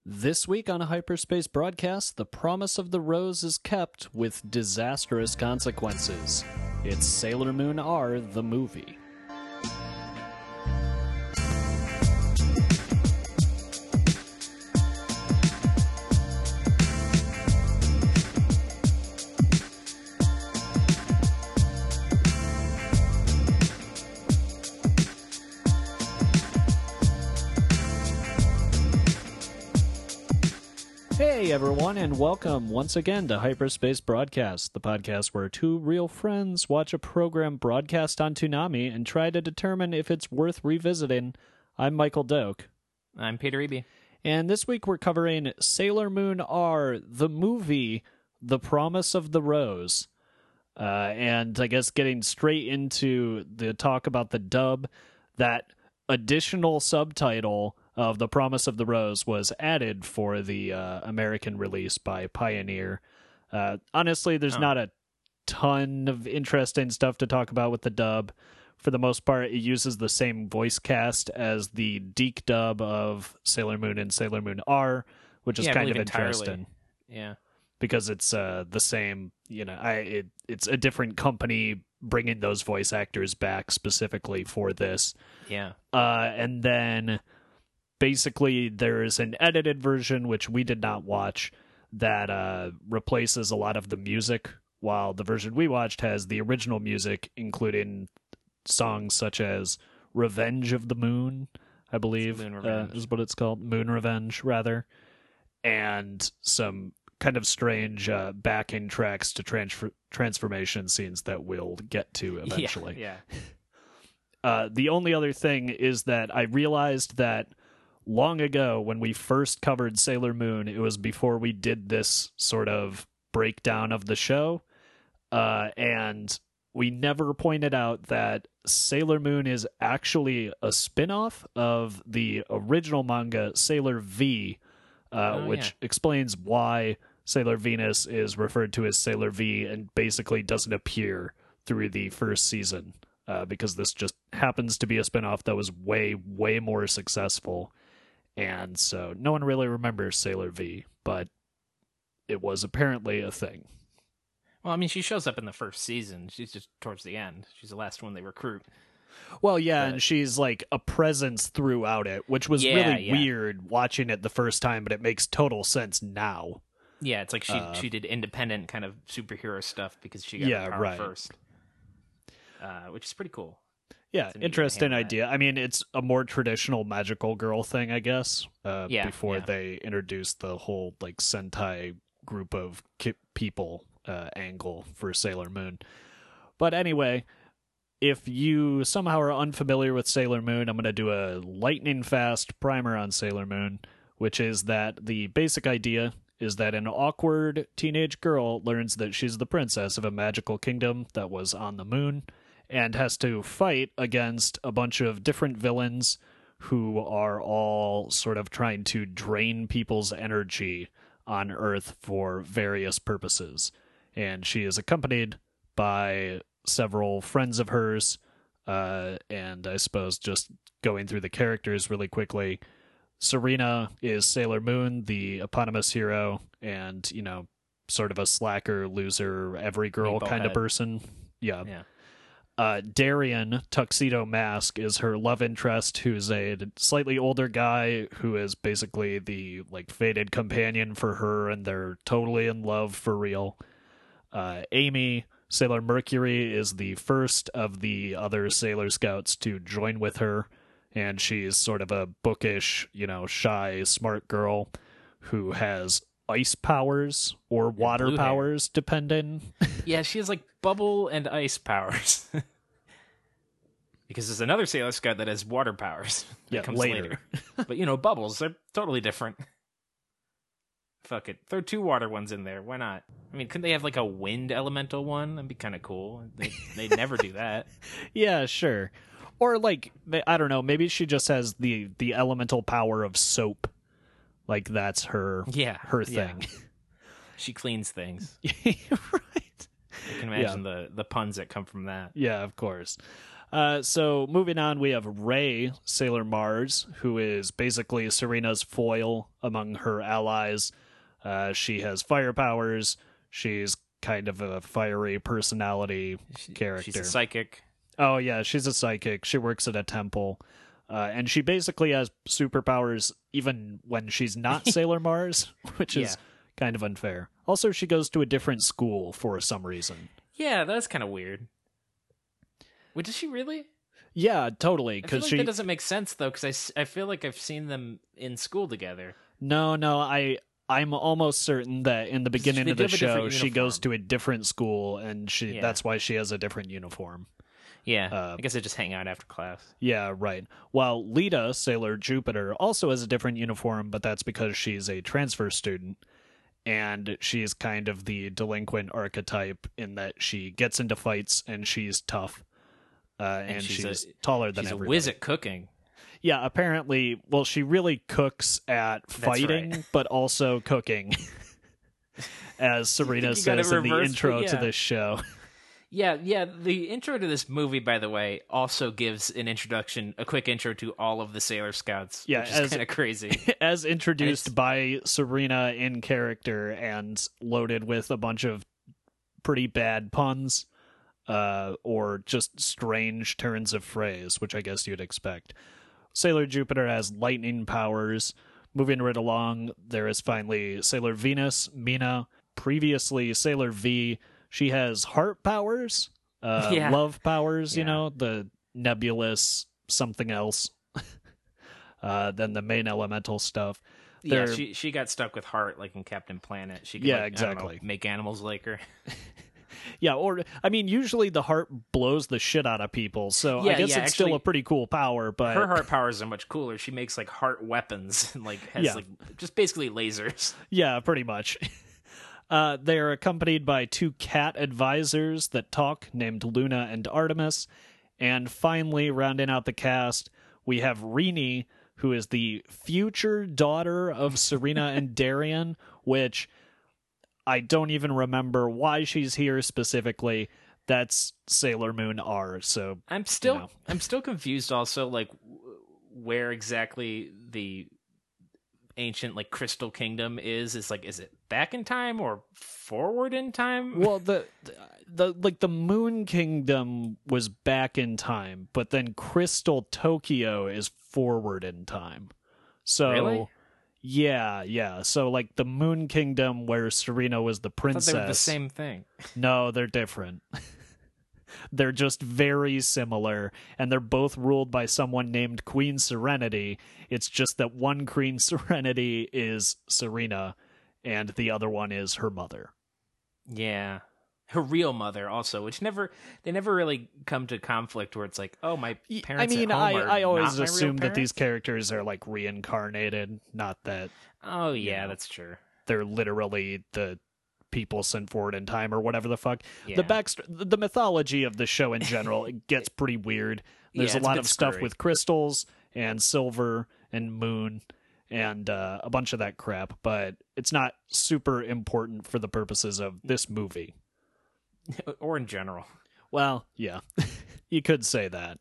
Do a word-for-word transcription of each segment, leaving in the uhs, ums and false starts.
This week on a Hyperspace broadcast, the promise of the rose is kept with disastrous consequences. It's Sailor Moon R, the movie. Hey everyone, and welcome once again to Hyperspace Broadcast, the podcast where two real friends watch a program broadcast on Toonami and try to determine if it's worth revisiting. I'm Michael Doak. I'm Peter Eby. And this week we're covering Sailor Moon R, the movie, The Promise of the Rose. Uh, and I guess getting straight into the talk about the dub, that additional subtitle of The Promise of the Rose was added for the uh, American release by Pioneer. Uh, honestly, there's Oh. not a ton of interesting stuff to talk about with the dub. For the most part, it uses the same voice cast as the Deke dub of Sailor Moon and Sailor Moon R, which is Yeah, I kind of believe entirely. interesting Yeah. because it's uh, the same, you know, I it, it's a different company bringing those voice actors back specifically for this. Yeah. Uh, and then basically there is an edited version, which we did not watch, that uh, replaces a lot of the music, while the version we watched has the original music, including songs such as Revenge of the Moon, I believe Moon uh, Revenge. is what it's called. Moon Revenge, rather. And some kind of strange uh, backing tracks to transfer- transformation scenes that we'll get to eventually. Yeah. Uh, the only other thing is that I realized that long ago when we first covered Sailor Moon, it was before we did this sort of breakdown of the show, uh, and we never pointed out that Sailor Moon is actually a spin-off of the original manga Sailor V, uh, Oh, which yeah. explains why Sailor Venus is referred to as Sailor V and basically doesn't appear through the first season. Uh, because this just happens to be a spinoff that was way, way more successful. And so no one really remembers Sailor V, but it was apparently a thing. Well, I mean, she shows up in the first season. She's just towards the end. She's the last one they recruit. Well, yeah, But- and she's like a presence throughout it, which was Yeah, really yeah. weird watching it the first time, but it makes total sense now. Yeah, it's like she Uh, she did independent kind of superhero stuff because she got Yeah, her power right. first, uh, which is pretty cool. Yeah, It's a neat interesting handle that. idea. I mean, it's a more traditional magical girl thing, I guess, uh, Yeah, before yeah. they introduced the whole like Sentai group of ki- people uh, angle for Sailor Moon. But anyway, if you somehow are unfamiliar with Sailor Moon, I'm going to do a lightning fast primer on Sailor Moon, which is that the basic idea is that an awkward teenage girl learns that she's the princess of a magical kingdom that was on the moon, and has to fight against a bunch of different villains who are all sort of trying to drain people's energy on Earth for various purposes. And she is accompanied by several friends of hers, uh, and I suppose just going through the characters really quickly, Serena is Sailor Moon, the eponymous hero, and, you know, sort of a slacker, loser, every girl Meatball kind of head. person. Yeah. Yeah. Uh, Darian, Tuxedo Mask, is her love interest, who's a slightly older guy who is basically the like fated companion for her, and they're totally in love for real. Uh, Amy, Sailor Mercury, is the first of the other Sailor Scouts to join with her, and she's sort of a bookish, you know, shy, smart girl who has ice powers or water blue hair. powers, depending. Yeah, she has like bubble and ice powers. Because there's another Sailor Scout that has water powers. That Yeah, comes later. But you know, bubbles, they're totally different. Fuck it. Throw two water ones in there. Why not? I mean, couldn't they have like a wind elemental one? That'd be kind of cool. They they never do that. Yeah, sure. Or like, I don't know, maybe she just has the the elemental power of soap. Like that's her Yeah. her yeah. thing. She cleans things. Right. I can imagine the the puns that come from that. Yeah, of course. Uh, so moving on, we have Ray, Sailor Mars, who is basically Serena's foil among her allies. Uh, she has fire powers. She's kind of a fiery personality She- character. She's a psychic. Oh, yeah, she's a psychic. She works at a temple. Uh, and she basically has superpowers even when she's not Sailor Mars, which is Yeah. kind of unfair. Also, she goes to a different school for some reason. Yeah, that's kind of weird. Wait, does she really? Yeah, totally. I feel Because like she that doesn't make sense though, because I, s- I feel like I've seen them in school together. no, no. I I'm almost certain that in the beginning they of do the have a different show, she goes uniform. to a different school, and she Yeah. that's why she has a different uniform. Yeah, Uh, I guess they just hang out after class. Yeah, right. While Lita, Sailor Jupiter, also has a different uniform, but that's because she's a transfer student. And she's kind of the delinquent archetype in that she gets into fights and she's tough. Uh, and, she's she's, a- taller than She's a everybody. whiz at cooking. Yeah, apparently, well, she really cooks at fighting, right. but also cooking. As Serena you gotta says in the reverse- intro to yeah. this show. Yeah, yeah. The intro to this movie, by the way, also gives an introduction, a quick intro to all of the Sailor Scouts. Yeah, which is as- kind of crazy. As introduced It's- by Serena in character and loaded with a bunch of pretty bad puns uh, or just strange turns of phrase, which I guess you'd expect. Sailor Jupiter has lightning powers. Moving right along, there is finally Sailor Venus, Mina, previously Sailor V. She has heart powers, uh, Yeah. love powers, you Yeah. know, the nebulous something else uh, than the main elemental stuff. Yeah, They're- she she got stuck with Heart, like in Captain Planet. She could, Yeah, like, I don't know, exactly. make animals like her. Yeah, or, I mean, usually the heart blows the shit out of people, so Yeah, I guess yeah, it's still actually, a pretty cool power, but... Her heart powers are much cooler. She makes like heart weapons and like has Yeah. like just basically lasers. Yeah, pretty much. Uh, they are accompanied by two cat advisors that talk, named Luna and Artemis. And finally, rounding out the cast, we have Rini, who is the future daughter of Serena and Darien, which I don't even remember why she's here specifically. That's Sailor Moon R, so I'm still know. I'm still confused also like w- where exactly the ancient like Crystal Kingdom is. Is like is it back in time or forward in time? well the the like the Moon Kingdom was back in time, but then Crystal Tokyo is forward in time. So Really? yeah, yeah. So like the Moon Kingdom where Serena was the I thought princess. they were the same thing. No, they're different. They're just very similar, and they're both ruled by someone named Queen Serenity. It's just that one Queen Serenity is Serena, and the other one is her mother. Yeah. Her real mother also, which never they never really come to conflict where it's like, oh, my I parents mean, at home I, are I always not my real assume that these parents? characters are like reincarnated, not that Oh yeah, know. that's true. they're literally the people sent forward in time or whatever the fuck. Yeah. The back, the mythology of the show in general, it gets pretty weird. There's Yeah, a it's a lot bit of stuff screwy. with crystals and silver and moon and uh, a bunch of that crap, but it's not super important for the purposes of this movie. Or in general. Well, yeah, you could say that.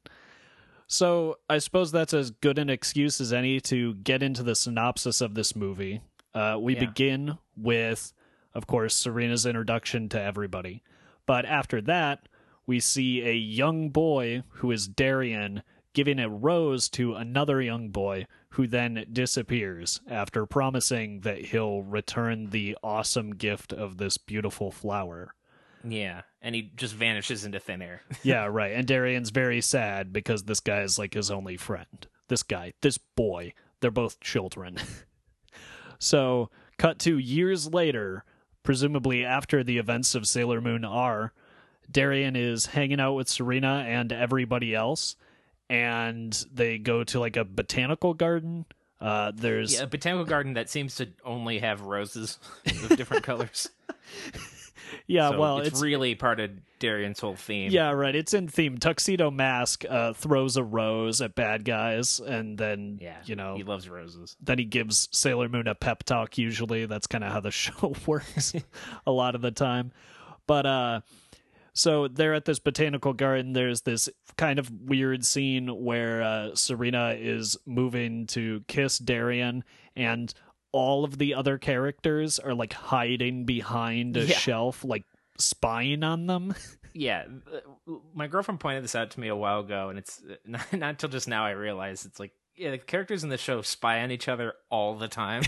So I suppose that's as good an excuse as any to get into the synopsis of this movie. Uh, we Yeah. begin with, of course, Serena's introduction to everybody. But after that, we see a young boy who is Darien giving a rose to another young boy who then disappears after promising that he'll return the awesome gift of this beautiful flower. Yeah, and he just vanishes into thin air. Yeah, right. And Darian's very sad because this guy is like his only friend. This guy, this boy, they're both children. So, cut to years later, presumably after the events of Sailor Moon R, Darien is hanging out with Serena and everybody else, and they go to like a botanical garden. Uh, there's Yeah, a botanical garden that seems to only have roses of different colors. yeah, So well, it's, it's really part of Darian's whole theme. yeah, right. It's in theme. Tuxedo Mask uh, throws a rose at bad guys, and then yeah. you know he loves roses. then he gives Sailor Moon a pep talk. Usually, that's kind of how the show works a lot of the time. But uh, So they're at this botanical garden. There's this kind of weird scene where uh, Serena is moving to kiss Darian, and all of the other characters are like hiding behind a Yeah. shelf, like spying on them. Yeah, uh, my girlfriend pointed this out to me a while ago, and it's uh, not, not until just now I realized it's like, yeah, the characters in the show spy on each other all the time.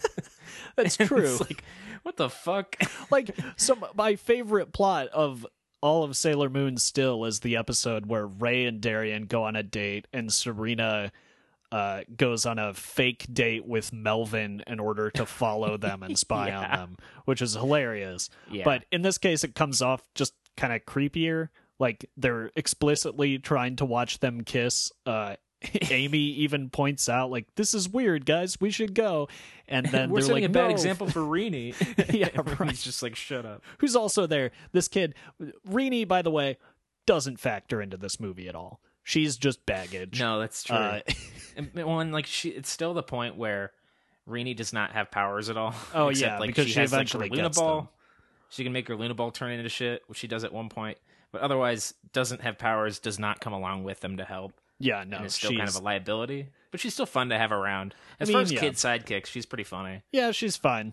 That's And true. It's like, what the fuck? Like, so my favorite plot of all of Sailor Moon still is the episode where Ray and Darian go on a date, and Serena uh, goes on a fake date with Melvin in order to follow them and spy Yeah. on them, which is hilarious. Yeah. But in this case, it comes off just kind of creepier. Like, they're explicitly trying to watch them kiss. Uh, Amy even points out, like, this is weird, guys. We should go. And then We're they're setting like, a bad no. example for Rini. Yeah, Everyone's right. just like, shut up. Who's also there. This kid, Rini, by the way, doesn't factor into this movie at all. She's just baggage. No, that's true. Uh, And when like she, it's still the point where Rini does not have powers at all. Oh, except, yeah, like, because she, she has, like, eventually her Luna gets Ball. them. She can make her Luna Ball turn into shit, which she does at one point. But otherwise, doesn't have powers, does not come along with them to help. yeah, no, and is still she's, kind of a liability. But she's still fun to have around. As I far mean, as yeah. kid sidekicks, she's pretty funny. yeah, she's fine.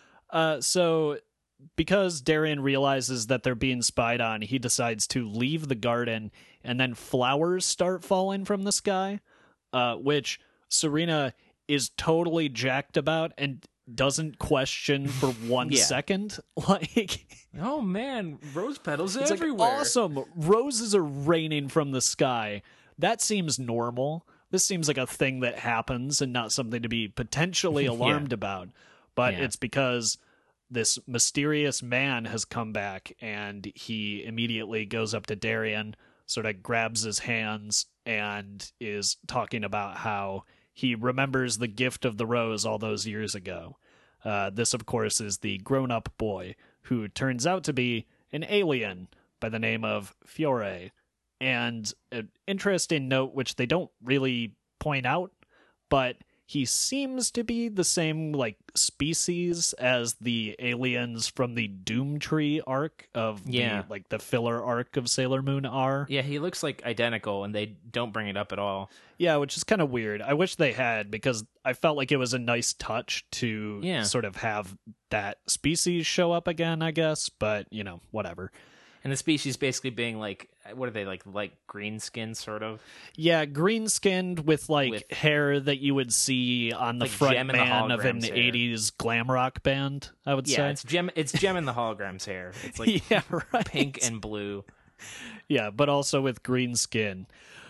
Uh, so because Darian realizes that they're being spied on, he decides to leave the garden, and then flowers start falling from the sky, uh, which Serena is totally jacked about and doesn't question for one Yeah. second. Like, Oh man, rose petals it's everywhere. like, awesome. Roses are raining from the sky. That seems normal. This seems like a thing that happens and not something to be potentially Yeah. alarmed about. But Yeah. it's because this mysterious man has come back, and he immediately goes up to Darian, sort of grabs his hands, and is talking about how he remembers the gift of the rose all those years ago. Uh, this, of course, is the grown-up boy, who turns out to be an alien by the name of Fiore. And an interesting note, which they don't really point out, but he seems to be the same, like, species as the aliens from the Doomtree arc of Yeah. the, like, the filler arc of Sailor Moon are. Yeah, he looks like identical, and they don't bring it up at all. Yeah, which is kind of weird. I wish they had, because I felt like it was a nice touch to Yeah. sort of have that species show up again, I guess. But, you know, whatever. And the species basically being like, what are they, like like green skin, sort of? Yeah, green-skinned with, like, With- hair that you would see on the Like front Gem in the man of an Holograms hair. eighties glam rock band, I would Yeah, say. it's gem. It's gem in the holograms hair. It's like yeah, right. pink and blue. Yeah, but also with green skin.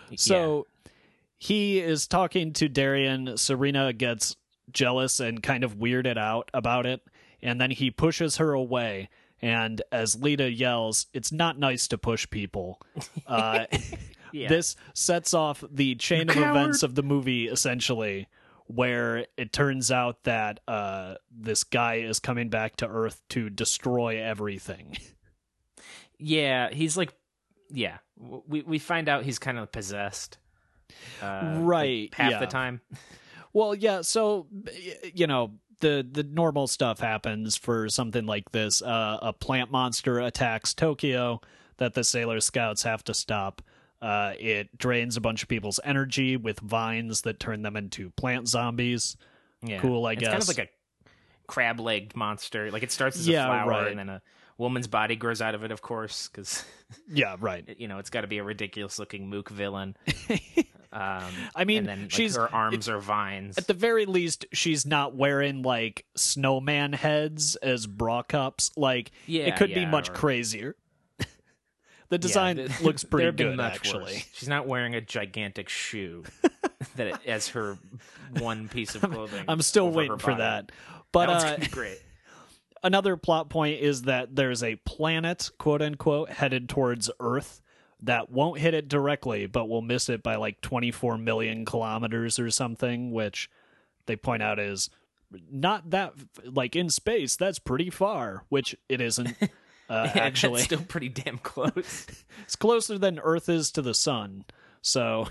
So he is talking to Darian. Serena gets jealous and kind of weirded out about it, and then he pushes her away. And as Lita yells, "It's not nice to push people." Uh, Yeah. This sets off the chain You of events coward. of the movie, essentially, where it turns out that uh, this guy is coming back to Earth to destroy everything. Yeah, he's like, yeah. We we find out he's kind of possessed, uh, like, Right, half yeah. the time. Well, yeah, so, y- you know, the, the normal stuff happens for something like this. Uh, a plant monster attacks Tokyo that the Sailor Scouts have to stop. Uh, it drains a bunch of people's energy with vines that turn them into plant zombies. Yeah, Cool, I it's guess. kind of like a crab-legged monster. Like it starts as Yeah, a flower, right. and then a woman's body grows out of it, of course, because Yeah, right. you know it's got to be a ridiculous-looking mook villain. Um, I mean, and then like, she's- her arms are vines. At the very least, she's not wearing, like, snowman heads as bra cups. Like, Yeah, it could be yeah, much or- crazier. The Yeah, design th- looks there pretty have been good, much actually. worse. She's not wearing a gigantic shoe that it, as her one piece of clothing. I'm still over her waiting for body. that. But That one's uh, gonna be great. another plot point is that there's a planet, quote unquote, headed towards Earth that won't hit it directly, but will miss it by like twenty-four million kilometers or something, which they point out is not that, like, in space, that's pretty far, which it isn't. Uh, Yeah, actually, that's still pretty damn close. it's closer than Earth is to the sun. So,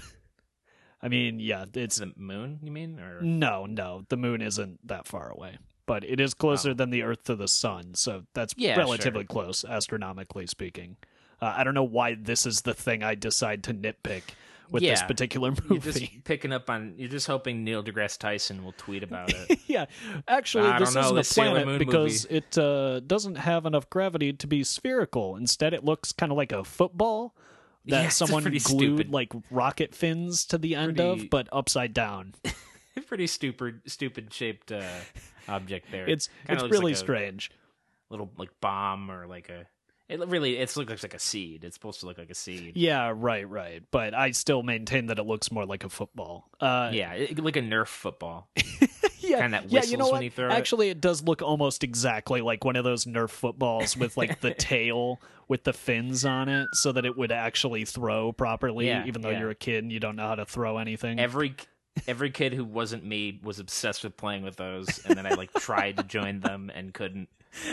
I mean, yeah, it's It's the moon, you mean? Or no, no, the moon isn't that far away, but it is closer Oh. than the Earth to the sun. So that's Yeah, relatively sure. close, astronomically speaking. Uh, I don't know why this is the thing I decide to nitpick with this Yeah. particular movie. You're just picking up on. You're just hoping Neil deGrasse Tyson will tweet about it. Yeah, actually, I this don't know, isn't this a Sailor planet Moon because movie. it uh, doesn't have enough gravity to be spherical. Instead, it looks kind of like a football that Yeah, it's someone pretty glued stupid. like rocket fins to the end Pretty- of, but upside down. Pretty stupid, stupid shaped uh, object there. It's Kinda it's looks really like a strange. Little like bomb or like a. It really it looks like a seed. It's supposed to look like a seed. Yeah, right, right. But I still maintain that it looks more like a football. Uh, Yeah, it, like a Nerf football. yeah, Kind of yeah. You know whistles what? when you throw it. Actually, it does look almost exactly like one of those Nerf footballs with like the tail with the fins on it, so that it would actually throw properly. Yeah, even though yeah. you're a kid and you don't know how to throw anything. Every every kid who wasn't me was obsessed with playing with those, and then I like tried to join them and couldn't.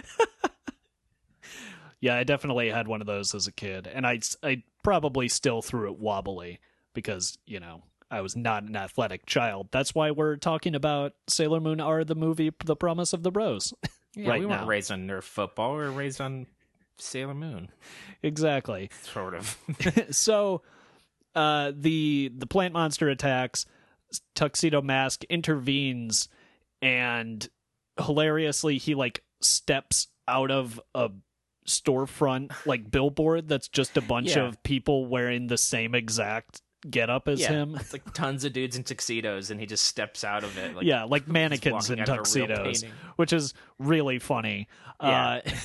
Yeah, I definitely had one of those as a kid, and I I probably still threw it wobbly because you know I was not an athletic child. That's why we're talking about Sailor Moon R, the movie, The Promise of the Bros. Yeah, right we weren't now. raised on Nerf football. We were raised on Sailor Moon, Exactly. sort of. So, uh, the the plant monster attacks. Tuxedo Mask intervenes, and hilariously, he like steps out of a storefront like billboard that's just a bunch Yeah. of people wearing the same exact getup as yeah, him. it's like tons of dudes in tuxedos, and he just steps out of it. Like, Yeah, like he's mannequins walking in out of a real tuxedos, painting. which is really funny. Yeah. Uh,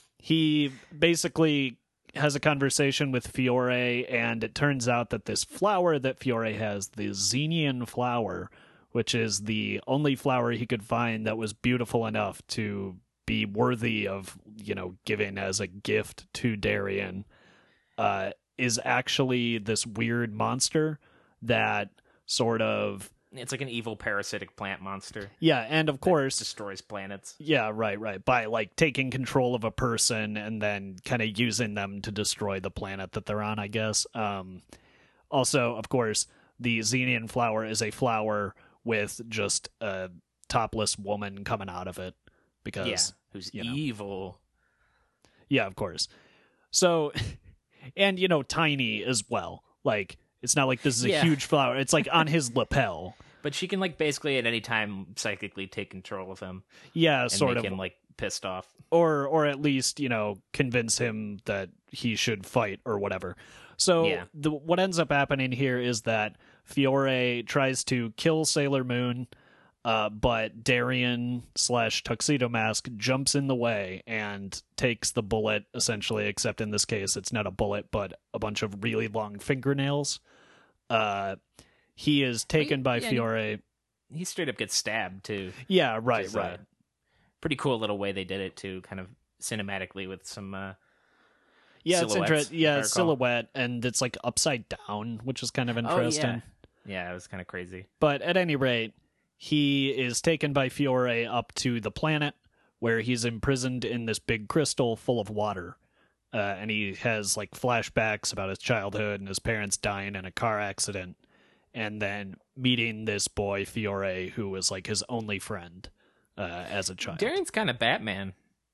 he basically has a conversation with Fiore, and it turns out that this flower that Fiore has, the Xenian flower, which is the only flower he could find that was beautiful enough to be worthy of, you know, giving as a gift to Darien, uh, is actually this weird monster that sort of, It's like an evil parasitic plant monster. yeah, and of course, Destroys planets. yeah, right, right. By like taking control of a person and then kind of using them to destroy the planet that they're on, I guess. Um, also, of course, the Xenian flower is a flower with just a topless woman coming out of it. Because, Yeah, who's you know. evil. yeah, of course. So, and, you know, tiny as well. Like, it's not like this is a Yeah. huge flower. It's like on his lapel. But she can like basically at any time psychically take control of him Yeah, and sort make of. him like pissed off. or or at least you know convince him that he should fight or whatever. So Yeah. the what ends up happening here is that Fiore tries to kill Sailor Moon, uh, but Darien slash Tuxedo Mask jumps in the way and takes the bullet essentially. Except in this case, it's not a bullet, but a bunch of really long fingernails. Uh, he is taken by yeah, and- Fiore. He straight up gets stabbed too. Yeah, right, Which is, uh, right. pretty cool little way they did it too, kind of cinematically with some uh Yeah, it's silhouettes, interesting. Yeah, if I it's recall. silhouette, and it's like upside down, which is kind of interesting. Oh, yeah. Yeah, it was kind of crazy. But at any rate, he is taken by Fiore up to the planet where he's imprisoned in this big crystal full of water. Uh, and he has like flashbacks about his childhood and his parents dying in a car accident. And then meeting this boy, Fiore, who was like his only friend uh, as a child. Darien's kind of Batman.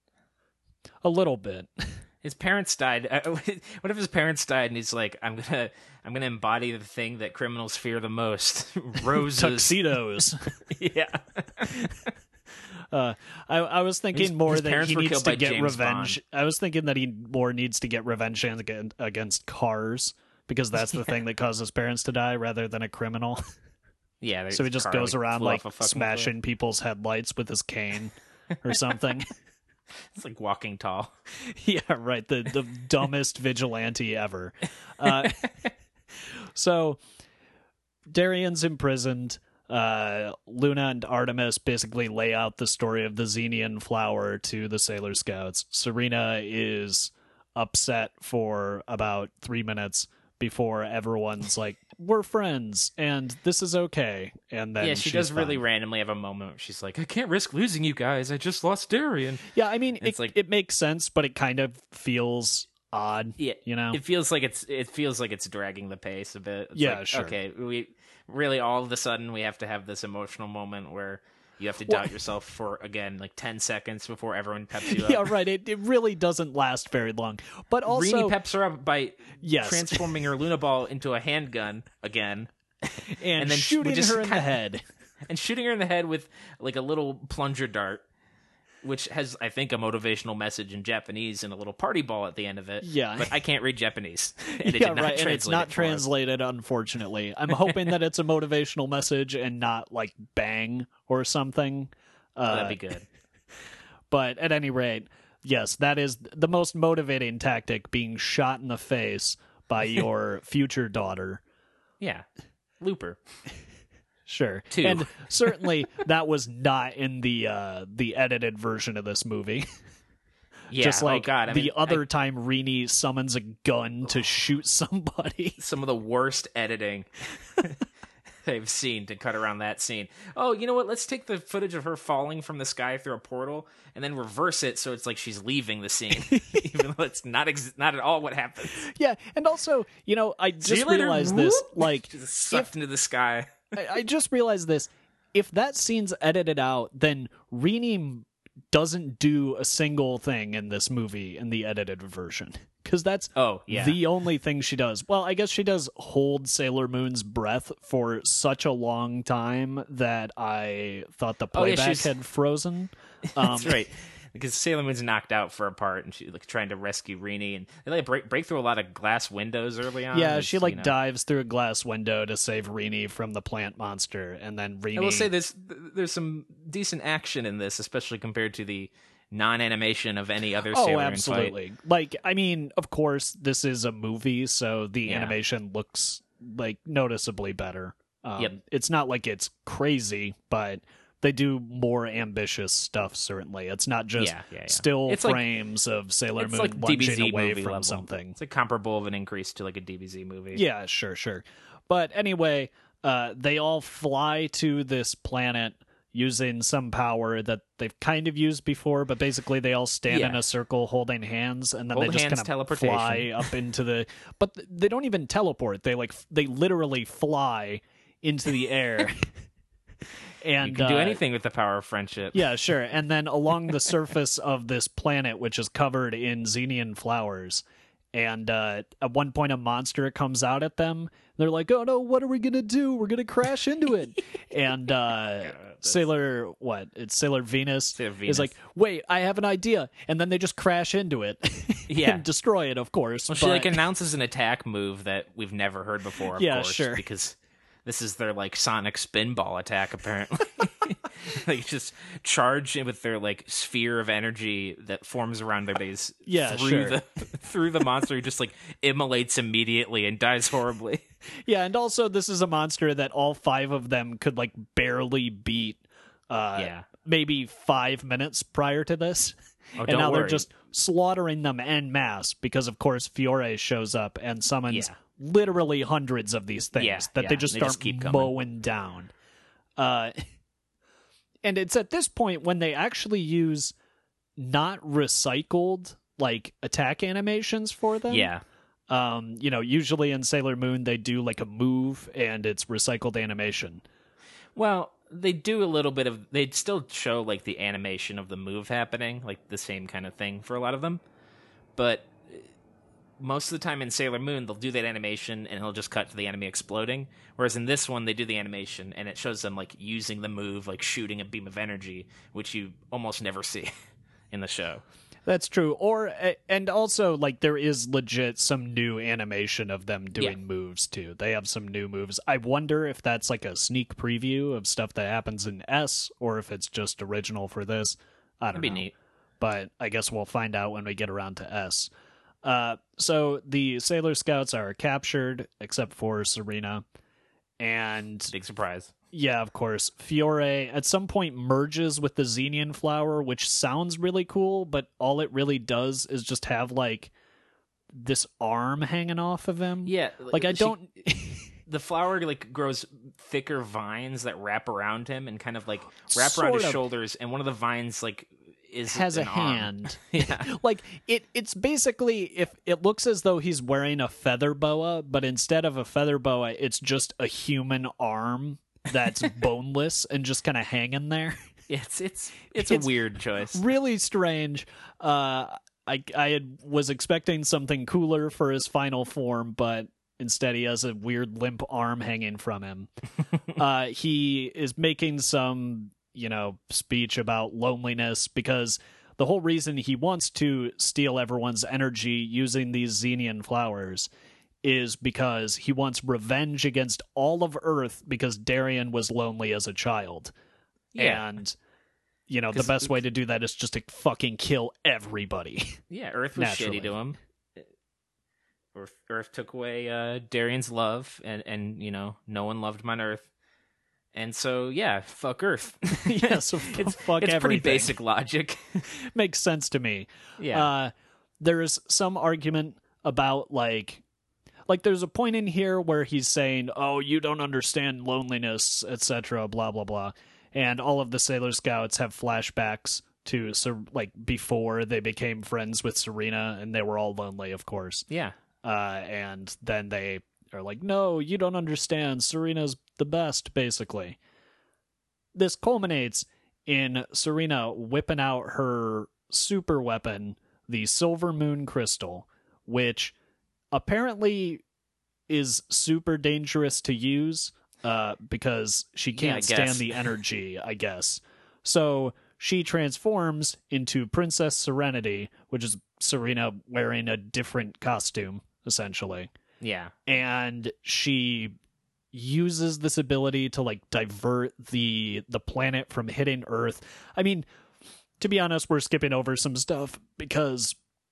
A little bit. His parents died. Uh, what if his parents died and he's like, I'm gonna, I'm gonna embody the thing that criminals fear the most: roses. Tuxedos. Yeah. Uh, I, I was thinking His- more his that parents he were needs killed to by get James revenge. I was thinking that he more needs to get revenge against, against cars because that's the thing that caused his parents to die rather than a criminal. Yeah. their So he just car, goes around flew like off a fucking smashing cliff. people's headlights with his cane or something. It's like walking tall. Yeah, right. The the dumbest vigilante ever. Uh, so Darien's imprisoned. Uh, Luna and Artemis basically lay out the story of the Xenian flower to the Sailor Scouts. Serena is upset for about three minutes before everyone's like, "We're friends, and this is okay." And then Yeah, she she's does really fine. randomly have a moment where she's like, I can't risk losing you guys. I just lost Darien. Yeah, I mean, it, It's like- it makes sense, but it kind of feels odd. Yeah, you know. it feels like it's it feels like it's dragging the pace a bit. It's Yeah, like, sure. Okay, we really all of a sudden we have to have this emotional moment where You have to Well- doubt yourself for, again, like ten seconds before everyone peps you up. Yeah, right. It, it really doesn't last very long. But also, Rini peps her up by Yes. transforming her Luna Ball into a handgun again. and, and then shooting we just her in the kinda- head. And shooting her in the head with like a little plunger dart, which has, I think, a motivational message in Japanese and a little party ball at the end of it. Yeah. But I can't read Japanese. And it Yeah, did not right. And translate it's not it for us. translated, unfortunately. I'm hoping that it's a motivational message and not like bang or something. Uh, That'd be good. But at any rate, yes, that is the most motivating tactic, being shot in the face by your future daughter. Yeah. Looper. Sure. Two. And certainly that was not in the uh, the edited version of this movie. Yeah. Just like oh, God. I the mean, other I- time Rini summons a gun to shoot somebody. some of the worst editing they've seen to cut around that scene. Oh, you know what? Let's take the footage of her falling from the sky through a portal and then reverse it so it's like she's leaving the scene, even though it's not ex- not at all what happens. Yeah, and also, you know, I See just you later. realized this. Whoop. Like, She's sucked into the sky. I, I just realized this. If that scene's edited out, then Rini doesn't do a single thing in this movie in the edited version. Because that's Oh, yeah. the only thing she does. Well, I guess she does hold Sailor Moon's breath for such a long time that I thought the Oh, yeah, playback she's- had frozen. Um, That's right. Because Sailor Moon's knocked out for a part, and she's like trying to rescue Rini, and they like break break through a lot of glass windows early on. Yeah, It's, she like you know. dives through a glass window to save Rini from the plant monster, and then Rini. I will say there's there's some decent action in this, especially compared to the non-animation of any other Oh, Sailor Moon fight. absolutely. Like, I mean, of course, this is a movie, so the Yeah. animation looks like noticeably better. Um, Yep. It's not like it's crazy, but they do more ambitious stuff. Certainly, it's not just Yeah, yeah, yeah. still It's like- frames of Sailor It's Moon like D B lunging Z away movie from level. something. It's like comparable of an increase to like a D B Z movie. Yeah, sure, sure. But anyway, uh, they all fly to this planet using some power that they've kind of used before, but basically they all stand Yeah. in a circle holding hands, and then Hold they just hands, kind of teleportation. fly up into the. But th- they don't even teleport. They like f- they literally fly into the air. And You can do uh, anything with the power of friendship. Yeah, sure. And then along the surface of this planet, which is covered in xenian flowers, and uh, at one point a monster comes out at them. They're like, "Oh no, what are we gonna do? We're gonna crash into it." and uh, Sailor, what? It's Sailor Venus. Sailor Is Venus. like, "Wait, I have an idea," and then they just crash into it. Yeah. and destroy it, of course. Well, she but- like announces an attack move that we've never heard before. Of Yeah, course, sure. Because this is their like sonic spinball attack. Apparently, like just charge with their like sphere of energy that forms around their base. Yeah, through sure. the through the monster, who just like immolates immediately and dies horribly. Yeah, and also this is a monster that all five of them could like barely beat. Uh, Yeah. maybe five minutes prior to this, Oh, and don't now they're worry. just slaughtering them en masse because, of course, Fiore shows up and summons Yeah. literally hundreds of these things Yeah, that yeah, they just they start just keep coming. mowing down. Uh, and it's at this point when they actually use not recycled like attack animations for them. Yeah, Um, you know, usually in Sailor Moon they do like a move and it's recycled animation. well, they do a little bit of. They still show like the animation of the move happening, like the same kind of thing for a lot of them, but most of the time in Sailor Moon, they'll do that animation and it'll just cut to the enemy exploding. Whereas in this one, they do the animation and it shows them like using the move, like shooting a beam of energy, which you almost never see in the show. That's true. Or and also like there is legit some new animation of them doing Yeah. moves too. They have some new moves. I wonder if that's like a sneak preview of stuff that happens in S or if it's just original for this. I don't That'd be know. neat. But I guess we'll find out when we get around to S. Uh, so the Sailor Scouts are captured, except for Serena. And Big surprise. yeah, of course, Fiore at some point merges with the Xenian flower, which sounds really cool, but all it really does is just have like this arm hanging off of him. Yeah, Like I she- don't The flower like grows thicker vines that wrap around him and kind of like wrap Sort around his of. shoulders, and one of the vines like is has a an arm. hand. Yeah. Like it it's basically if it looks as though he's wearing a feather boa, but instead of a feather boa, it's just a human arm that's boneless and just kind of hanging there. It's it's it's, It's a weird choice. Really strange. Uh, I I had, was expecting something cooler for his final form, but instead he has a weird limp arm hanging from him. uh, he is making some, you know, speech about loneliness because the whole reason he wants to steal everyone's energy using these Xenian flowers is because he wants revenge against all of Earth because Darien was lonely as a child. Yeah. And, you know, the best way to do that is just to fucking kill everybody. Yeah, Earth was Naturally. shitty to him. Earth, Earth took away uh, Darien's love, and, and, you know, no one loved him on Earth. And so, yeah, fuck Earth. Yeah, so f- it's, fuck it's everything. pretty basic logic. Makes sense to me. Yeah. Uh, there's some argument about, like, like there's a point in here where he's saying, oh, you don't understand loneliness, et cetera, blah, blah, blah. And all of the Sailor Scouts have flashbacks to, so, like, before they became friends with Serena, and they were all lonely, of course. Yeah. Uh, and then they are like, no, you don't understand. Serena's the best, basically. This culminates in Serena whipping out her super weapon, the Silver Moon Crystal, which apparently is super dangerous to use uh, because she Yeah, I can't stand guess. the energy, I guess. So she transforms into Princess Serenity, which is Serena wearing a different costume, essentially. Yeah. And she uses this ability to, like, divert the the planet from hitting Earth. I mean, to be honest, we're skipping over some stuff because,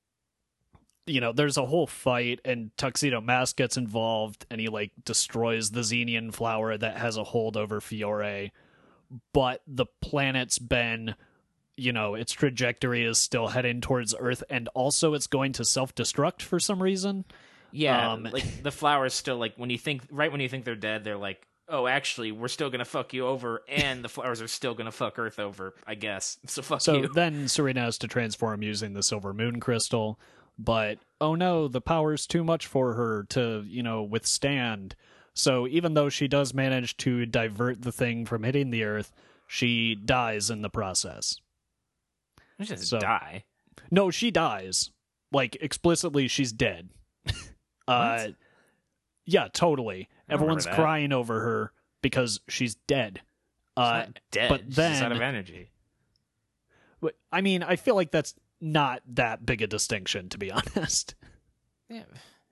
you know, there's a whole fight and Tuxedo Mask gets involved and he, like, destroys the Xenian flower that has a hold over Fiore. But the planet's been, you know, its trajectory is still heading towards Earth, and also it's going to self-destruct for some reason. Yeah, Um, like the flowers still, like, when you think, right when you think they're dead, they're like, oh, actually, we're still gonna fuck you over, and the flowers are still gonna fuck Earth over, I guess. So fuck So you. then Serena has to transform using the Silver Moon Crystal, but oh no, the power's too much for her to, you know, withstand. So even though she does manage to divert the thing from hitting the Earth, she dies in the process. She doesn't so- die. No, she dies. Like, explicitly, she's dead. uh, What? yeah, totally. I don't Everyone's remember that. crying over her because she's dead. She's Uh, not dead. but She's just out then- of energy. But- I mean, I feel like that's not that big a distinction, to be honest. Yeah.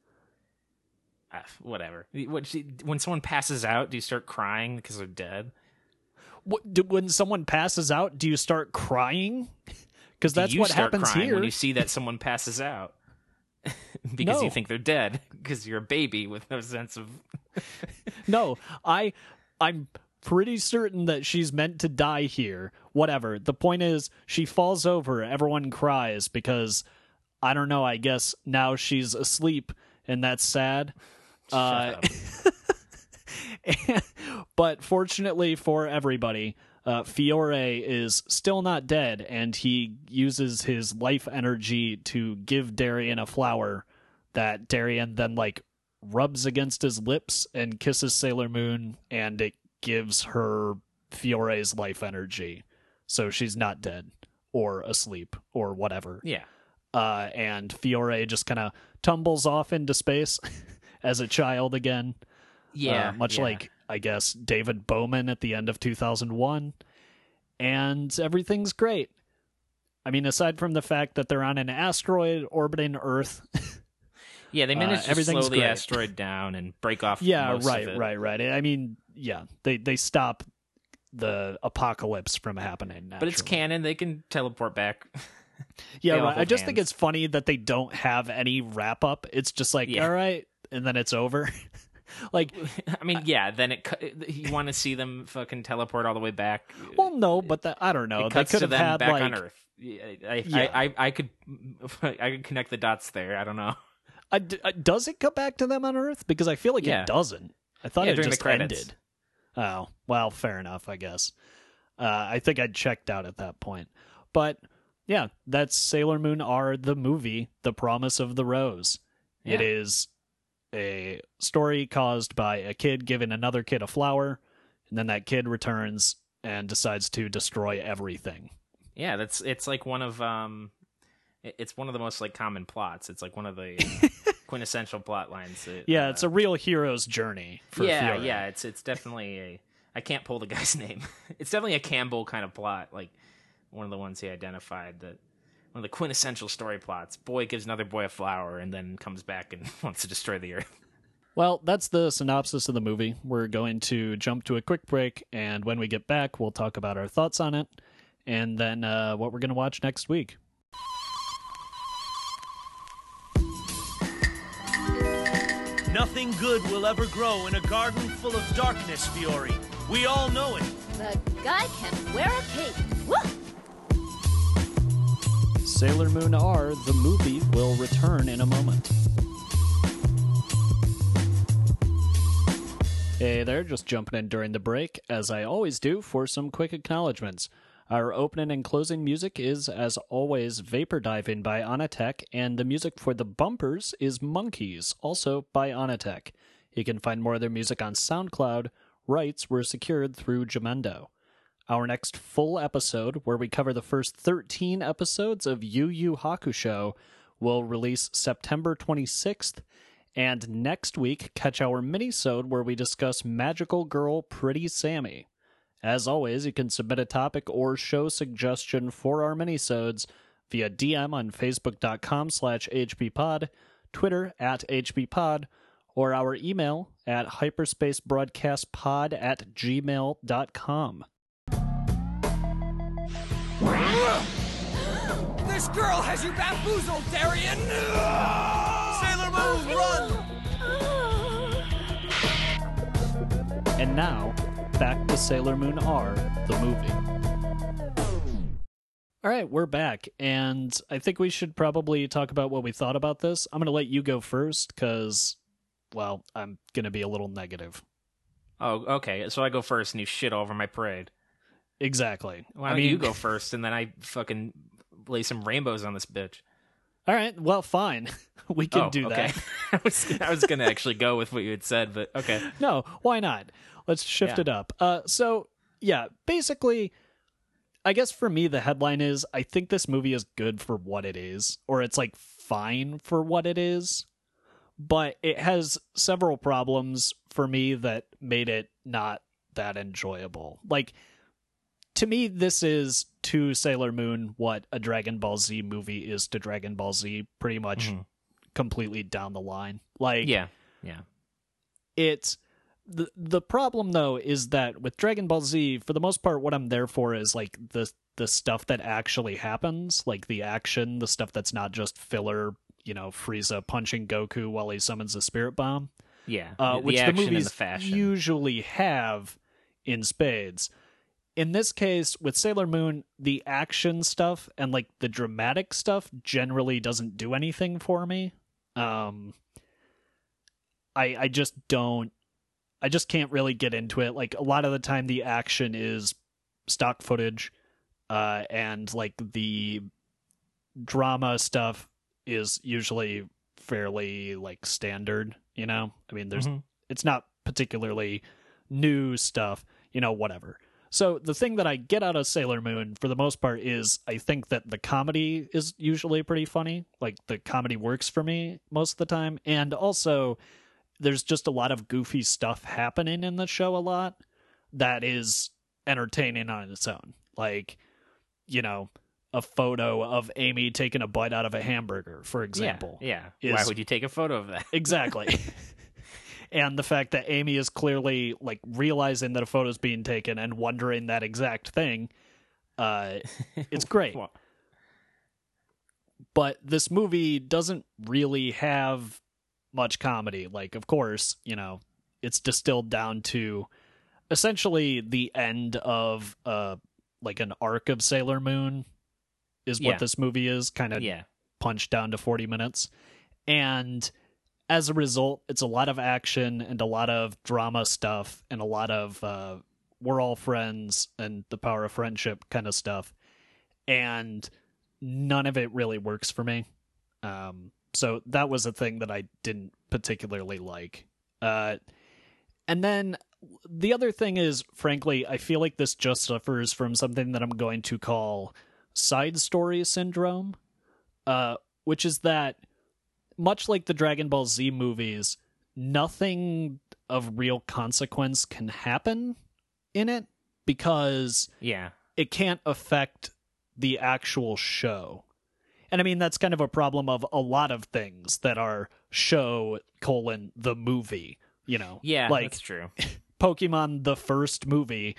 Ah, whatever. What, she, when someone passes out, do you start crying because they're dead? What, do, when someone passes out, do you start crying? Because Do that's you what start happens crying here. when you see that someone passes out? Because No. you think they're dead. Because you're a baby with no sense of... No, I, I'm pretty certain that she's meant to die here. Whatever. The point is, she falls over. Everyone cries because, I don't know, I guess now she's asleep, and that's sad. Uh, Shut up. But fortunately for everybody, uh, Fiore is still not dead, and he uses his life energy to give Darien a flower that Darien then, like, rubs against his lips and kisses Sailor Moon, and it gives her Fiore's life energy. So she's not dead or asleep or whatever. Yeah. Uh, and Fiore just kind of tumbles off into space as a child again. Yeah. Uh, much yeah. like, I guess, David Bowman at the end of two thousand one. And everything's great. I mean, aside from the fact that they're on an asteroid orbiting Earth. Yeah, they managed uh, to everything's slow the great. asteroid down and break off yeah, most right, of it. right, right. I mean, yeah, they, they stop the apocalypse from happening naturally. But it's canon. They can teleport back. Yeah, They all right. I hold just think hands. it's funny that they don't have any wrap up. It's just like, Yeah. all right, and then it's over. Like, I mean, yeah, then it cu- you want to see them fucking teleport all the way back. well, no, but that, I don't know. it They cuts could to have them had back like, on Earth. Yeah, I, Yeah. I, I, I could, I could connect the dots there. I don't know. I d- I- does it come back to them on Earth? Because I feel like Yeah. it doesn't. I thought Yeah, it during the just credits. ended. Oh, well, fair enough, I guess. Uh, I think I'd checked out at that point. But yeah, that's Sailor Moon R, the movie, The Promise of the Rose. It Yeah. is a story caused by a kid giving another kid a flower. and then that kid returns and decides to destroy everything. Yeah, that's it's like one of um, it's one of the most like common plots. It's like one of the quintessential plot lines. That, yeah, uh, it's a real hero's journey. For yeah, Fiora. yeah. It's it's definitely a. I can't pull the guy's name. It's definitely a Campbell kind of plot, like one of the ones he identified. That one of the quintessential story plots. Boy gives another boy a flower and then comes back and wants to destroy the earth. Well, that's the synopsis of the movie. We're going to jump to a quick break, and when we get back, we'll talk about our thoughts on it, and then uh, what we're going to watch next week. Nothing good will ever grow in a garden full of darkness, Fiore. We all know it. The guy can wear a cape. Woo! Sailor Moon R, the movie, will return in a moment. Hey there, just jumping in during the break, as I always do, for some quick acknowledgments. Our opening and closing music is, as always, Vapor Diving by Onatech, and the music for the bumpers is Monkeys, also by Onatech. You can find more of their music on SoundCloud. Rights were secured through Jamendo. Our next full episode, where we cover the first thirteen episodes of Yu Yu Hakusho, will release September twenty-sixth, and next week, catch our mini-sode where we discuss Magical Girl Pretty Sammy. As always, you can submit a topic or show suggestion for our mini-sodes via D M on Facebook.com slash HBPod, Twitter at HBPod, or our email at hyperspacebroadcastpod at gmail dot com. This girl has you bamboozled, Darien! Sailor Moon, run! And now, back to Sailor Moon R, the movie. All right, we're back, and I think we should probably talk about what we thought about this. I'm going to let you go first, because, well, I'm going to be a little negative. Oh, okay. So I go first and you shit all over my parade. Exactly. Why I don't mean, you go first and then I fucking lay some rainbows on this bitch? All right, well, fine. We can oh, do okay. that. I was I was gonna actually go with what you had said, but okay. No, why not? Let's shift Yeah. it up. Uh, so, yeah, basically, I guess for me, the headline is, I think this movie is good for what it is, or it's, like, fine for what it is, but it has several problems for me that made it not that enjoyable. Like, to me, this is to Sailor Moon what a Dragon Ball Z movie is to Dragon Ball Z, pretty much Mhm. completely down the line. Like, Yeah, yeah. it's the the problem though is that with Dragon Ball Z, for the most part, what I'm there for is like the the stuff that actually happens, like the action, the stuff that's not just filler. You know, Frieza punching Goku while he summons a spirit bomb. Yeah, Uh, the, which the the, action movies and the fashion. usually have in spades. In this case, with Sailor Moon, the action stuff and like the dramatic stuff generally doesn't do anything for me. Um, I I just don't. I just can't really get into it. Like a lot of the time, the action is stock footage, uh, and like the drama stuff is usually fairly like standard. You know, I mean, there's Mhm. it's not particularly new stuff. You know, whatever. So the thing that I get out of Sailor Moon, for the most part, is I think that the comedy is usually pretty funny. Like, the comedy works for me most of the time. And also, there's just a lot of goofy stuff happening in the show a lot that is entertaining on its own. Like, you know, a photo of Amy taking a bite out of a hamburger, for example. Yeah, is- yeah. Why would you take a photo of that? Exactly. And the fact that Amy is clearly like realizing that a photo's being taken and wondering that exact thing, uh, it's great. Well, But this movie doesn't really have much comedy. Like, of course, you know, it's distilled down to essentially the end of uh, like an arc of Sailor Moon is what Yeah. this movie is, kind of yeah, punched down to forty minutes. And as a result, it's a lot of action and a lot of drama stuff and a lot of uh, we're all friends and the power of friendship kind of stuff. And none of it really works for me. Um, so that was a thing that I didn't particularly like. Uh, and then the other thing is, frankly, I feel like this just suffers from something that I'm going to call side story syndrome, uh, which is that, much like the Dragon Ball Z movies, nothing of real consequence can happen in it because Yeah. it can't affect the actual show. And I mean, that's kind of a problem of a lot of things that are show colon the movie, you know? Yeah, like that's true. Pokemon, the first movie,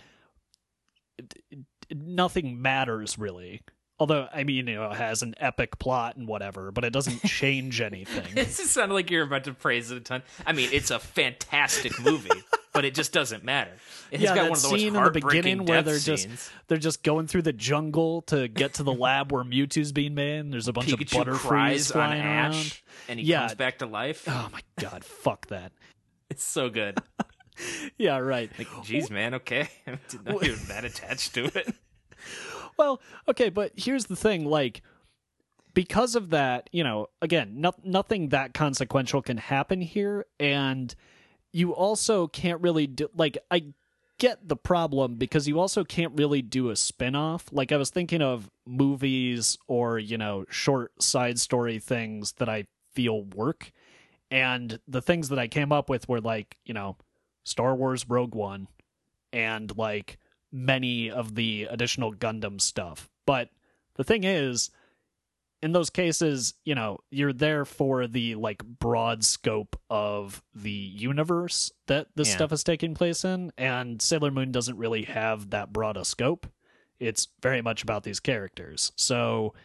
it- it- nothing matters really. Although, I mean, you know, it has an epic plot and whatever, but it doesn't change anything. It just sounded like you're about to praise it a ton. I mean, it's a fantastic movie, but it just doesn't matter. It's yeah, got that one of the scene most in the heartbreaking beginning where death they're scenes. just they're just going through the jungle to get to the lab where Mewtwo's being made. And there's a bunch Pikachu of Butterfrees cries on flying around. Ash, and he Yeah. comes back to life. Oh my god, fuck that. It's so good. Yeah, right. Like, geez, man, okay. I didn't know you were that attached to it. Well, okay, but here's the thing, like, because of that, you know, again, no- nothing that consequential can happen here, and you also can't really do, like, I get the problem, because you also can't really do a spin-off. Like, I was thinking of movies or, you know, short side story things that I feel work, and the things that I came up with were, like, you know, Star Wars Rogue One, and, like, many of the additional Gundam stuff. But the thing is, in those cases, you know, you're there for the, like, broad scope of the universe that this Yeah. stuff is taking place in, and Sailor Moon doesn't really have that broad a scope. It's very much about these characters. So,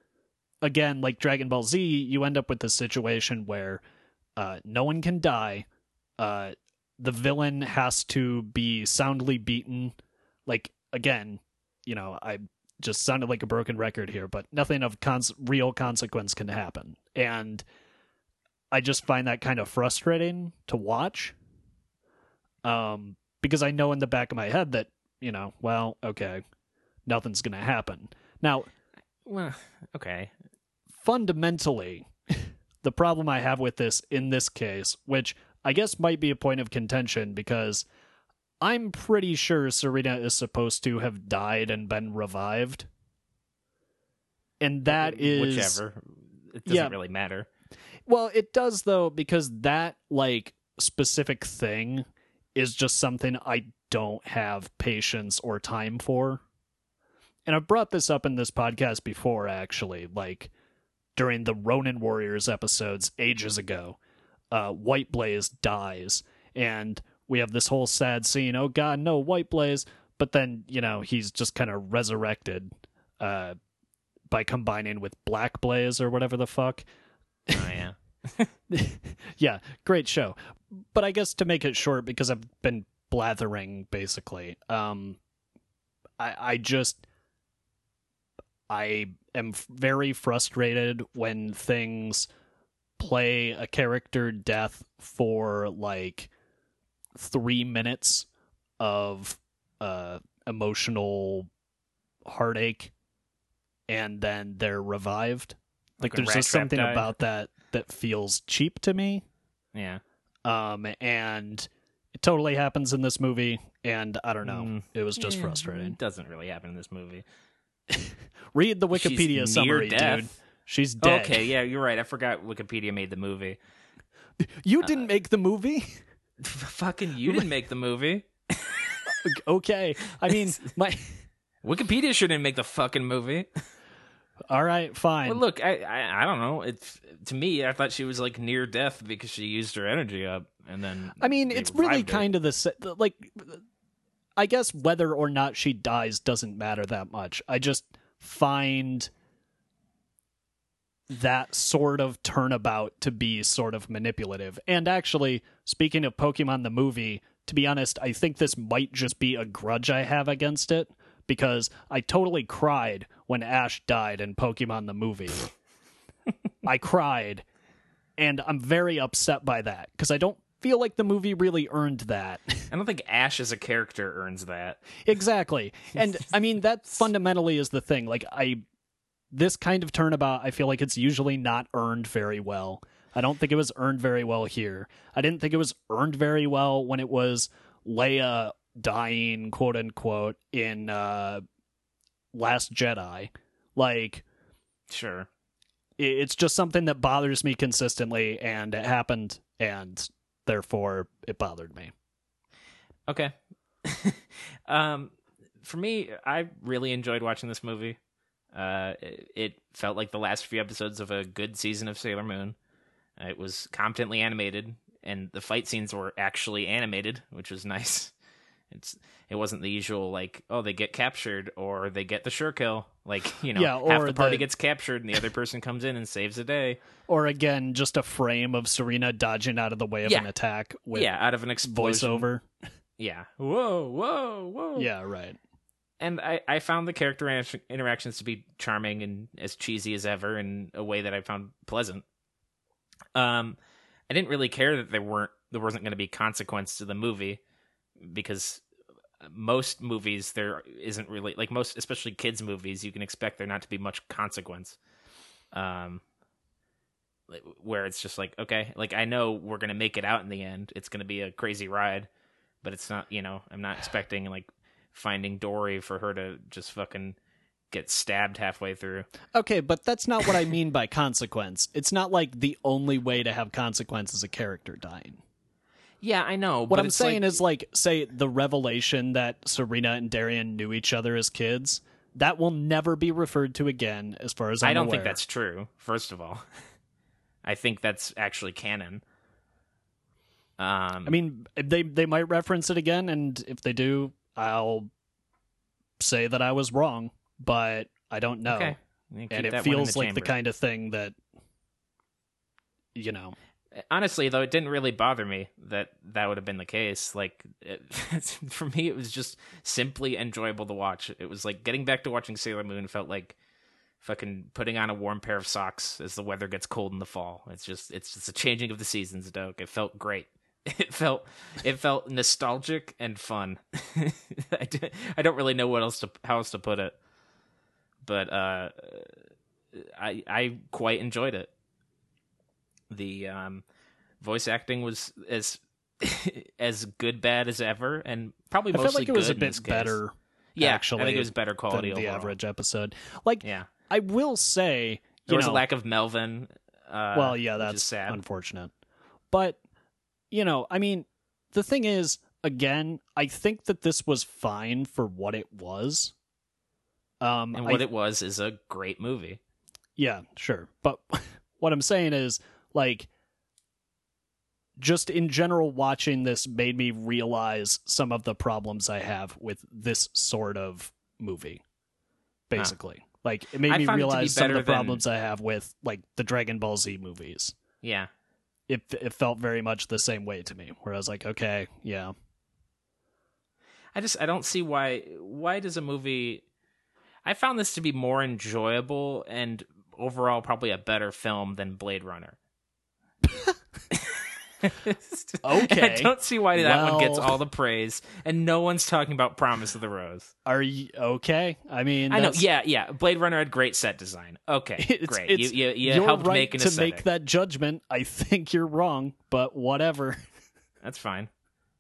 again, like Dragon Ball Z, you end up with this situation where uh, no one can die, uh, the villain has to be soundly beaten. Like, again, you know, I just sounded like a broken record here, but nothing of cons- real consequence can happen. And I just find that kind of frustrating to watch. Um, because I know in the back of my head that, you know, well, okay, nothing's going to happen. Now, Well, okay. fundamentally, the problem I have with this in this case, which I guess might be a point of contention, because I'm pretty sure Serena is supposed to have died and been revived. And that is... Whichever. It doesn't Yeah. really matter. Well, it does, though, because that, like, specific thing is just something I don't have patience or time for. And I've brought this up in this podcast before, actually, like, during the Ronin Warriors episodes ages ago. Uh, White Blaze dies, and we have this whole sad scene, oh god, no, White Blaze, but then, you know, he's just kind of resurrected uh, by combining with Black Blaze or whatever the fuck. Oh, yeah. Yeah, great show. But I guess to make it short, because I've been blathering, basically, um, I, I just... I am very frustrated when things play a character death for, like, three minutes of uh, emotional heartache, and then they're revived. Like, Like when there's just Rattrap something died? about that that feels cheap to me. Yeah. Um, and it totally happens in this movie, and I don't know. Mm. It was just Yeah, frustrating. It doesn't really happen in this movie. Read the She's Wikipedia near summary, death. dude. She's dead. Okay, yeah, you're right. I forgot Wikipedia made the movie. You didn't make the movie? Fucking you didn't make the movie. Okay. I mean, my... Wikipedia shouldn't make the fucking movie. All right, fine. Well, look, I, I I don't know. It's to me, I thought she was like near death because she used her energy up, and then I mean, they it's really revived her. kind of the sa- like. I guess whether or not she dies doesn't matter that much. I just find that sort of turnabout to be sort of manipulative. And actually, speaking of Pokemon the movie, to be honest, I think this might just be a grudge I have against it, because I totally cried when Ash died in Pokemon the movie. I cried, and I'm very upset by that, because I don't feel like the movie really earned that. I don't think Ash as a character earns that. Exactly. And I mean, that fundamentally is the thing. Like, I, this kind of turnabout, I feel like it's usually not earned very well. I don't think it was earned very well here. I didn't think it was earned very well when it was Leia dying, quote unquote, in uh, Last Jedi. Like, Sure. It's just something that bothers me consistently, and it happened, and therefore it bothered me. Okay. um, for me, I really enjoyed watching this movie. Uh, it, it felt like the last few episodes of a good season of Sailor Moon. Uh, it was competently animated, and the fight scenes were actually animated, which was nice. It's it wasn't the usual, like, oh, they get captured or they get the sure kill. Like, you know, Yeah, half or the party the- gets captured and the other person comes in and saves the day. Or again, just a frame of Serena dodging out of the way of Yeah. an attack with Yeah, out of an explosion. voiceover. Yeah. Whoa, whoa, whoa. Yeah, right. And I, I found the character inter- interactions to be charming and as cheesy as ever in a way that I found pleasant. Um, I didn't really care that there weren't there wasn't going to be consequence to the movie, because most movies there isn't really, like, most, especially kids movies, you can expect there not to be much consequence. Um, where it's just like, okay, like, I know we're going to make it out in the end. It's going to be a crazy ride, but it's not, you know, I'm not expecting, like, Finding Dory for her to just fucking get stabbed halfway through. Okay, but that's not what I mean by consequence. It's not like the only way to have consequence is a character dying. Yeah, I know. What I'm saying is, like, say, the revelation that Serena and Darian knew each other as kids, that will never be referred to again, as far as I'm I don't aware. think that's true, first of all. I think that's actually canon. Um, I mean, they they might reference it again, and if they do, I'll say that I was wrong, but I don't know. okay. You keep And it that one in feels the like the chamber. kind of thing that, you know... Honestly, though, it didn't really bother me that that would have been the case. Like, it, for me, it was just simply enjoyable to watch. It was like getting back to watching Sailor Moon felt like fucking putting on a warm pair of socks as the weather gets cold in the fall. It's just, it's just a changing of the seasons, Doak. It felt great. It felt, it felt nostalgic and fun. I, d- I don't really know what else to, how else to put it, but uh, I, I quite enjoyed it. The um, voice acting was as as good bad as ever, and probably I mostly felt like it was good a in bit this case. better, Yeah, actually, I think it was better quality than the overall. average episode. Like, Yeah, I will say, there you was know, a lack of Melvin. Uh, well, yeah, which is that's sad. unfortunate. But, you know, I mean, the thing is, again, I think that this was fine for what it was. Um, and I what it was is a great movie. Yeah, sure. But what I'm saying is, like, just in general, watching this made me realize some of the problems I have with this sort of movie, basically. Like, it made I me found it to be realize some of the better than- problems I have with, like, the Dragon Ball Z movies. Yeah, It, it felt very much the same way to me, where I was like, okay, yeah. I just I don't see why why does a movie. I found this to be more enjoyable and overall probably a better film than Blade Runner. Okay. I don't see why that one gets Well- all the praise and no one's talking about Promise of the Rose. Are you okay? I mean, I know, that's- yeah, yeah. Blade Runner had great set design. Okay, It's, great. It's, you you, you you're helped right make an to aesthetic. make that judgment. I think you're wrong, but whatever. That's fine.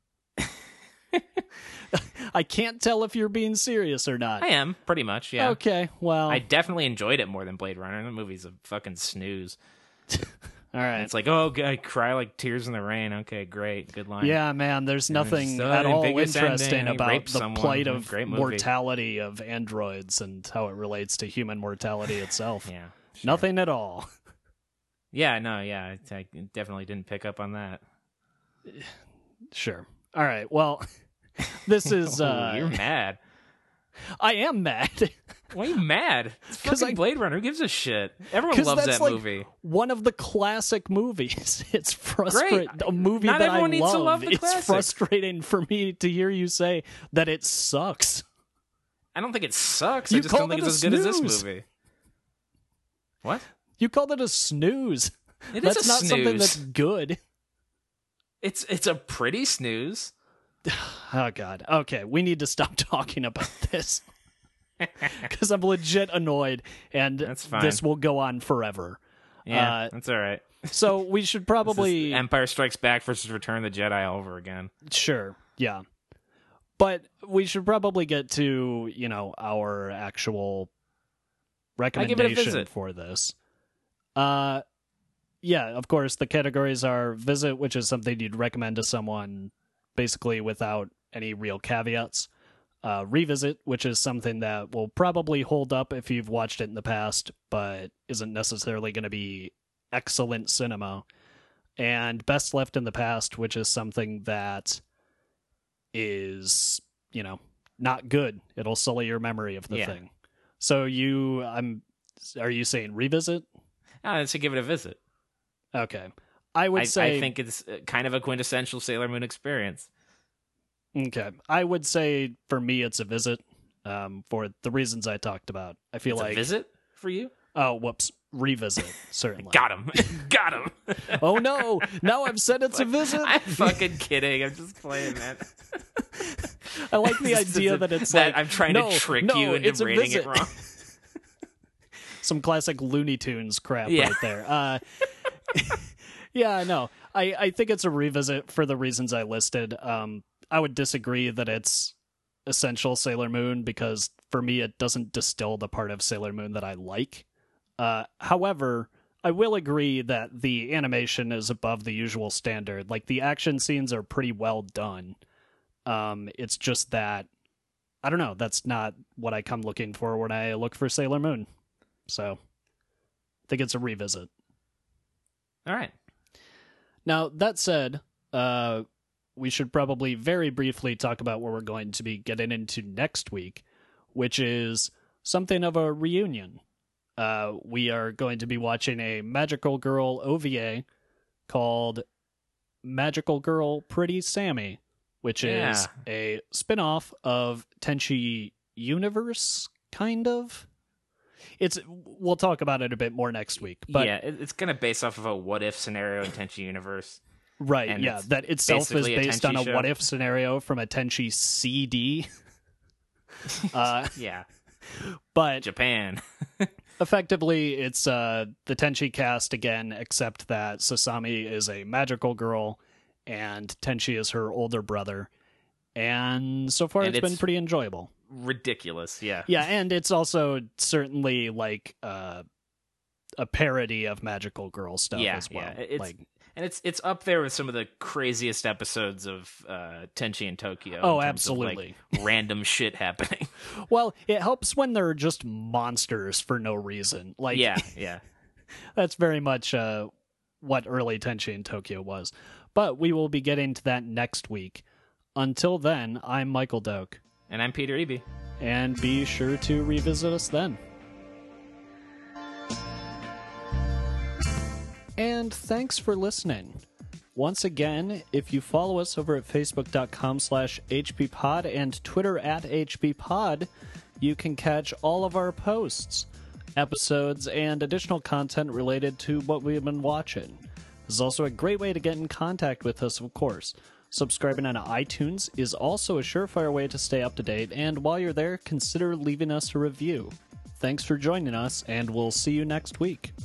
I can't tell if you're being serious or not. I am pretty much. Yeah. Okay, well, I definitely enjoyed it more than Blade Runner. That movie's a fucking snooze. all right. It's like, oh, I cry like tears in the rain. Okay, great, good line. Yeah, man, there's nothing it's, uh, at all biggest interesting ending, he about raped the someone. plight of Great movie. mortality of androids and how it relates to human mortality itself. yeah, sure. Nothing at all. Yeah, no, yeah, I, I definitely didn't pick up on that. Sure. All right. Well, this is. Oh, Uh, you're mad. I am mad. Why are you mad? It's 'Cause fucking I- Blade Runner. Who gives a shit? Everyone 'Cause loves that's that like movie. one of the classic movies. It's frustrating. Great. A movie Not that I everyone needs love. to love the it's classic. frustrating for me to hear you say that it sucks. I don't think it sucks. I You just don't called think it it's a as good as this snooze. movie. What? You called it a snooze. It is That's a not something snooze. that's good. It's it's a pretty snooze. Oh, God. Okay, we need to stop talking about this. Because I'm legit annoyed, and That's fine. this will go on forever. Yeah, Uh, that's all right. So we should This is probably... Empire Strikes Back versus Return of the Jedi all over again. Sure. Yeah. But we should probably get to, you know, our actual recommendation visit. for this. Uh, yeah, of course, the categories are visit, which is something you'd recommend to someone basically without any real caveats. Uh, revisit, which is something that will probably hold up if you've watched it in the past, but isn't necessarily going to be excellent cinema. And best left in the past, which is something that is, you know, not good. It'll sully your memory of the Yeah. thing. So you, I'm, are you saying revisit? Uh, to give it a visit. Okay. I would I, say, I think it's kind of a quintessential Sailor Moon experience. okay. I would say for me, it's a visit, um, for the reasons I talked about. I feel It's like, a visit for you? oh, whoops, revisit, certainly. Got him. Got him. Oh no, now I've said it's a visit. I'm fucking kidding. I'm just playing, man. I like the This is idea a- that it's that like I'm trying no, to trick no, you it's into a reading visit. it wrong. Some classic Looney Tunes crap Yeah. right there. Uh, yeah, no, I, I think it's a revisit for the reasons I listed. Um, I would disagree that it's essential Sailor Moon because for me it doesn't distill the part of Sailor Moon that I like. Uh, however, I will agree that the animation is above the usual standard. Like the action scenes are pretty well done. Um, it's just that I don't know. That's not what I come looking for when I look for Sailor Moon. So I think it's a revisit. All right. Now, that said, uh, we should probably very briefly talk about what we're going to be getting into next week, which is something of a reunion. Uh, we are going to be watching a Magical Girl O V A called Magical Girl Pretty Sammy, which Yeah. is a spin-off of Tenchi Universe, kind of. It's we'll talk about it a bit more next week, but yeah, it- it's going to base off of a what if scenario in Tenchi Universe. right, and yeah, it's that itself is basically a based on Tenchi a show. what if scenario from a Tenchi C D. uh, Yeah. but Japan. effectively, it's uh, the Tenchi cast again, except that Sasami is a magical girl and Tenchi is her older brother. And so far, And it's been it's- pretty enjoyable. Ridiculous. Yeah. Yeah, and it's also certainly like uh, a parody of magical girl stuff Yeah, as well. yeah. It's, like, and it's it's up there with some of the craziest episodes of uh, Tenchi in Tokyo. Oh, in terms of, like, absolutely. random shit happening. well, it helps when they're just monsters for no reason. Like, yeah, yeah. that's very much uh, what early Tenchi in Tokyo was. But we will be getting to that next week. Until then, I'm Michael Doak. And I'm Peter Eby. And be sure to revisit us then. And thanks for listening. Once again, if you follow us over at facebook.com slash hppod and Twitter at hppod, you can catch all of our posts, episodes, and additional content related to what we've been watching. This is also a great way to get in contact with us, of course. Subscribing on iTunes is also a surefire way to stay up to date, and while you're there, consider leaving us a review. Thanks for joining us, and we'll see you next week.